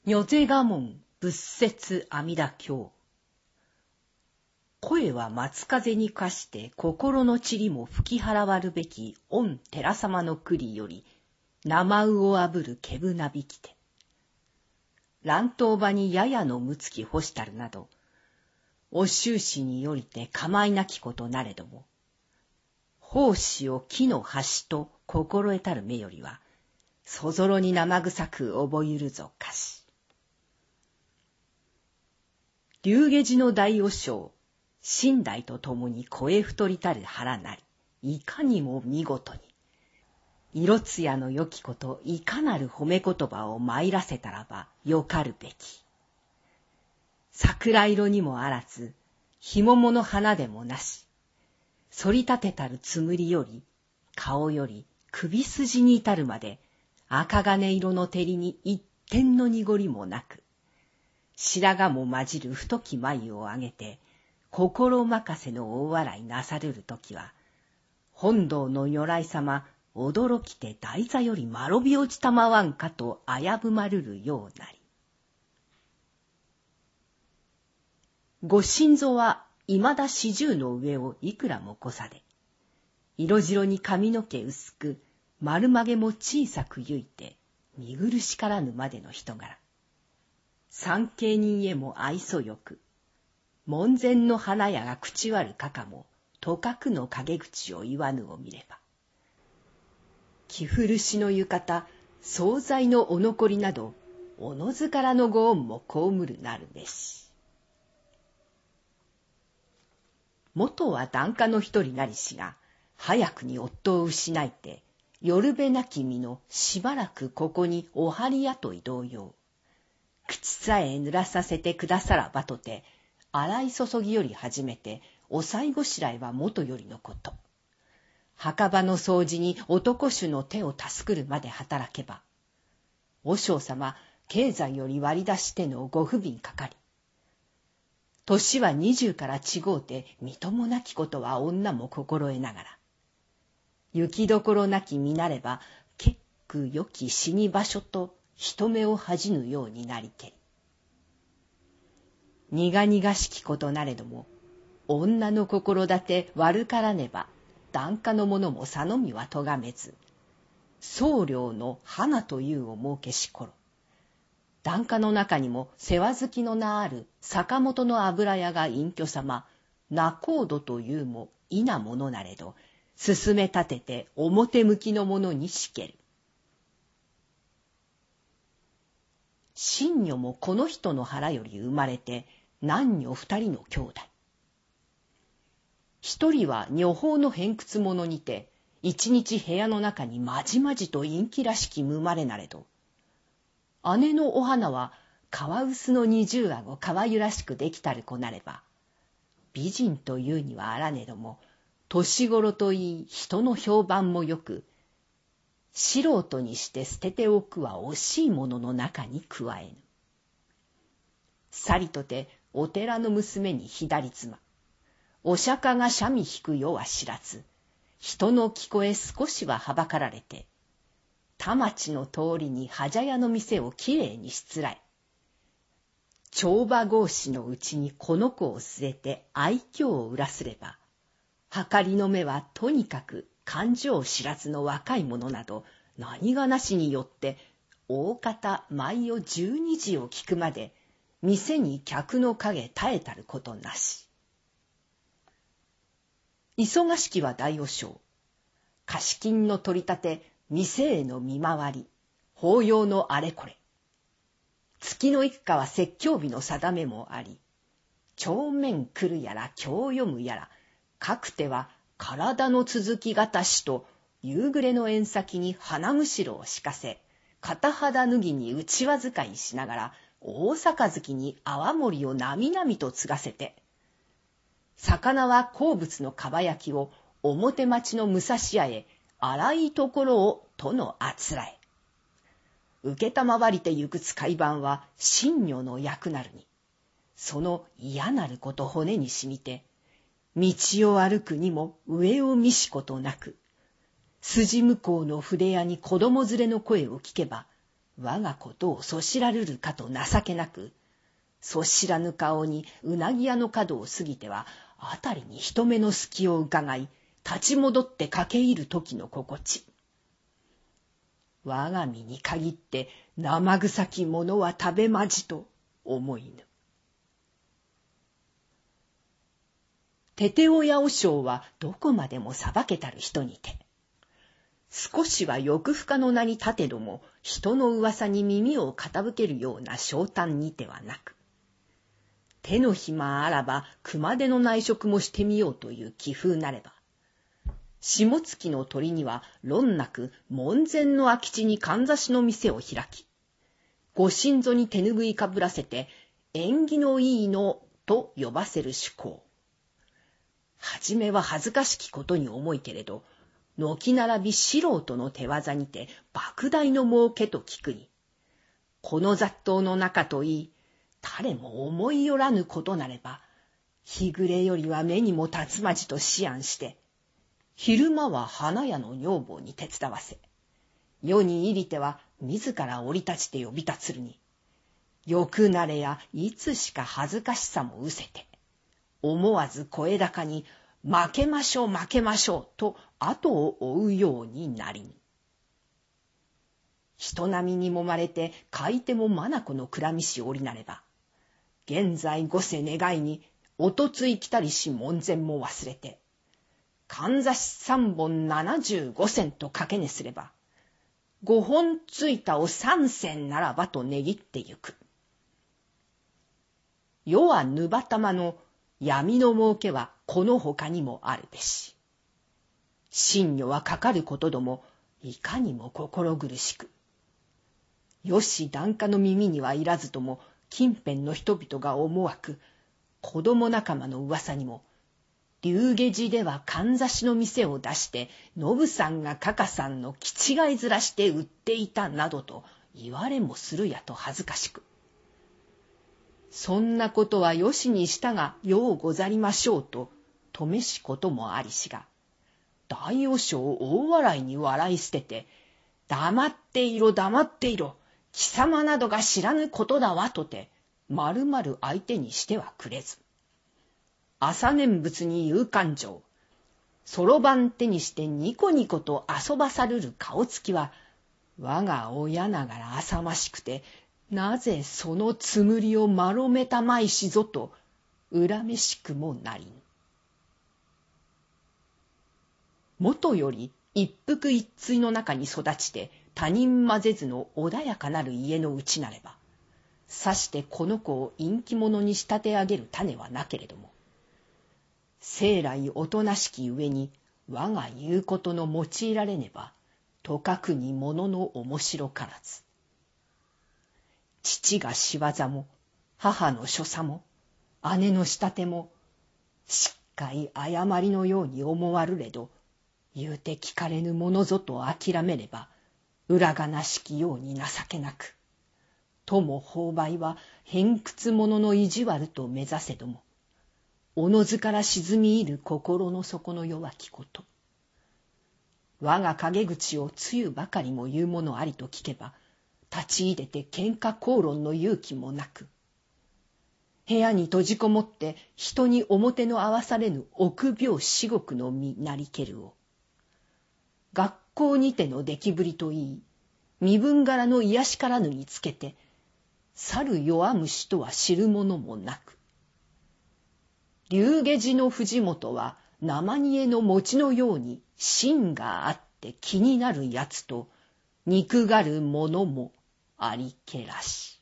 如是我門仏説阿弥陀経。声は松風に化して心の塵も吹き払わるべき御寺様の栗より生魚をあぶるけぶなびきて。乱闘場にややのむつき干したるなど、お終始によりて構いなきことなれども、奉仕を木の端と心得たる目よりは、そぞろに生臭く覚ゆるぞかし。龍下寺の大和尚、身代とともに声太りたる腹なり、いかにも見事に、色艶の良きこといかなる褒め言葉を参らせたらばよかるべき。桜色にもあらず、ひももの花でもなし、反り立てたるつむりより、顔より首筋に至るまで、赤金色の照りに一点の濁りもなく、白髪も混じる太き眉を上げて、心任せの大笑いなさるるときは、本堂の如来様、驚きて台座よりまろび落ちたまわんかと危ぶまるるようなり。ご心臓はいまだ40の上をいくらもこさで、色白に髪の毛薄く、丸曲げも小さくゆいて、見苦しからぬまでの人柄。参詣人へも愛想よく、門前の花屋が口割るかかも、とかくの陰口を言わぬを見れば。着古しの浴衣、惣菜のお残りなど、おのずからのご恩も被るなるべし。元は檀家の一人なりしが、早くに夫を失いて、夜べなき身のしばらくここにお張り雇い同様。口さえ濡らさせてくださらばとて、洗い注ぎより始めて、おさいごしらえは元よりのこと。墓場の掃除に男衆の手を助くるまで働けば、和尚様、経済より割り出してのご不憫かかり、年は20から違うて、みともなきことは女も心得ながら、行きどころなき身なれば、結句良き死に場所と人目を恥じぬようになりけり。苦々しきことなれども、女の心立て悪からねば、檀家の者もさのみはとがめず、僧侶の花というを設けし頃、檀家の中にも世話好きの名ある坂本の油屋が隠居様、仲人というもいなものなれど、進め立てて表向きのものにしける。真女もこの人の腹より生まれて、男女2人の兄弟。一人は女法の偏屈者にて、一日部屋の中にまじまじと陰気らしき生まれなれど、姉のお花はカワウスの20顎かわゆらしくできたる子なれば、美人というにはあらねども、年頃といい人の評判もよく、素人にして捨てておくは惜しいものの中に加えぬ。さりとてお寺の娘に左妻、お釈迦が三味弾くよは知らず、人の聞こえ少しははばかられて、田町の通りにはじゃ屋の店をきれいにしつらえ、帳場格子のうちにこの子を据えて愛嬌を売らすれば、はかりの目はとにかく感情知らずの若い者など何がなしによって大方毎夜12時を聞くまで店に客の影絶えたることなし。忙しきは大和尚、貸金の取り立て、店への見回り、法要のあれこれ、月の一家は説教日の定めもあり、帳面来るやら経読むやら、かくては体の続きがたしと夕暮れの縁先に花むしろを敷かせ、片肌脱ぎにうちわ使いしながら大杯に泡盛をなみなみと継がせて、魚は好物のかば焼きを表町の武蔵屋へ荒いところをとのあつらえ、受けたまわりてゆく使い番は真女の役なるに、その嫌なること骨にしみて、道を歩くにも上を見しことなく、筋向こうの筆屋に子供連れの声を聞けば、 我がことをそしらるるかと情けなく、そ知らぬ顔にうなぎ屋の角を過ぎては、あたりに人目の隙をうかがい、立ち戻って駆け入る時の心地。我が身に限って生臭きものは食べまじと思いぬ。テテオヤ和尚はどこまでも裁けたる人にて、少しは欲深の名に立てども、人の噂に耳を傾けるような小胆にてはなく、手の暇あらば熊手の内職もしてみようという気風なれば、下月の鳥には論なく門前の空き地にかんざしの店を開き、ご新造に手ぬぐいかぶらせて縁起のいいのと呼ばせる趣向。はじめは恥ずかしきことに思いけれど、軒並び素人の手技にて莫大の儲けと聞くに、この雑踏の中といい、誰も思いよらぬことなれば、日暮れよりは目にも立つまじと思案して、昼間は花屋の女房に手伝わせ、夜に入りては自ら降り立ちて呼び立つるに、よくなれやいつしか恥ずかしさもうせて、思わず声高に負けましょう負けましょうと後を追うようになりに。人並みにもまれて買い手も眼の蔵見しおりなれば、現在ごせ願いにおとつい来たりし門前も忘れて、かんざし3本75銭とかけねすれば、5本ついたを3銭ならばと値切ってゆく。世はぬばたまの闇の儲けはこの他にもあるべし。真女はかかることどもいかにも心苦しく。よし檀家の耳にはいらずとも近辺の人々が思わく、子供仲間の噂にも、龍下寺ではかんざしの店を出して、のぶさんがかかさんの気違い面して売っていたなどと言われもするやと恥ずかしく。そんなことはよしにしたがようござりましょうと止めしこともありしが、大和尚大笑いに笑い捨てて、黙っていろ黙っていろ、貴様などが知らぬことだわとて、まるまる相手にしてはくれず。朝念仏に言う勘定、そろばん手にしてニコニコと遊ばさるる顔つきは、我が親ながら浅ましくて、なぜそのつむりを丸めたまいしぞと、恨めしくもなりぬ。もとより一服一対の中に育ちて他人混ぜずの穏やかなる家のうちなれば、さしてこの子を陰気者に仕立て上げる種はなけれども、生来おとなしき上に我が言うことの用いられねば、とかくにものの面白からず。父が仕業も、母の所作も、姉の仕立ても、しっかい誤りのように思わるれど、言うて聞かれぬものぞと諦めれば、裏がなしきように情けなく、とも勾配は偏屈者の意地悪と目指せども、おのずから沈み入る心の底の弱きこと。我が陰口をつゆばかりも言うものありと聞けば、立ち入れて喧嘩口論の勇気もなく、部屋に閉じこもって人に表の合わされぬ臆病至極の身なりけるを、学校にての出来ぶりといい、身分柄の癒しからぬにつけて、去る弱虫とは知るものもなく、龍下寺の藤本は生煮えの餅のように芯があって気になるやつと憎がるものもありけらし。